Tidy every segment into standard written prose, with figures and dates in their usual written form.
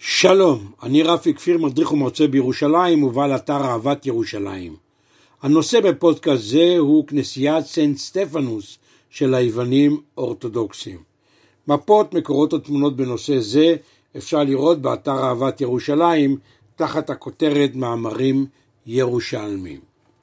שלום, אני רפי כפיר, מדריך ומרצה בירושלים ובעל אתר אהבת ירושלים. הנושא בפודקאסט זה הוא כנסיית סנט סטפנוס של היוונים אורתודוקסים. מפות, מקורות ותמונות בנושא זה אפשר לראות באתר אהבת ירושלים תחת הכותרת מאמרים ירושלמיים.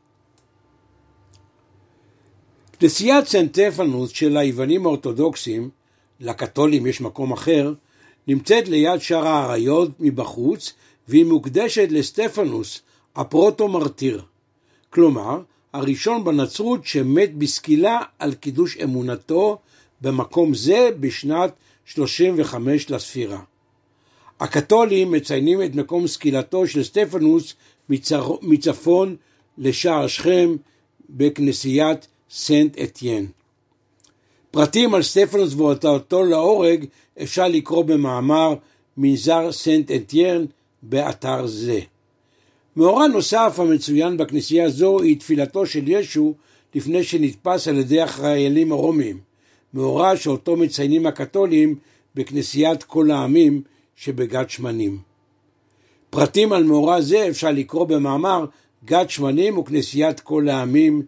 כנסיית סנט סטפנוס של היוונים האורתודוקסים, לקתולים יש מקום אחר, נמצאת ליד שער האריות מבחוץ, והיא מוקדשת לסטפנוס, הפרוטו-מרטיר. כלומר, הראשון בנצרות שמת בסקילה על קידוש אמונתו במקום זה בשנת 35 לספירה. הקתולים מציינים את מקום סקילתו של סטפנוס מצפון לשער שכם בכנסיית סנט אתיין. פרטים על סטפנוס והוצאתו להורג אפשר לקרוא במאמר מנזר סנט אתיין באתר זה. מאורע נוסף המצוין בכנסייה זו היא תפילתו של ישו לפני שנתפס על ידי החיילים הרומיים, מאורע שאותו מציינים הקתולים בכנסיית כל העמים שבגת שמנים. פרטים על מאורע זה אפשר לקרוא במאמר גת שמנים וכנסיית כל העמים.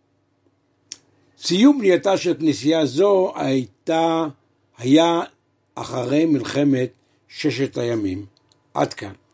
סיום בנייתה של כנסייה זו היה אחרי מלחמת ששת הימים. עד כאן.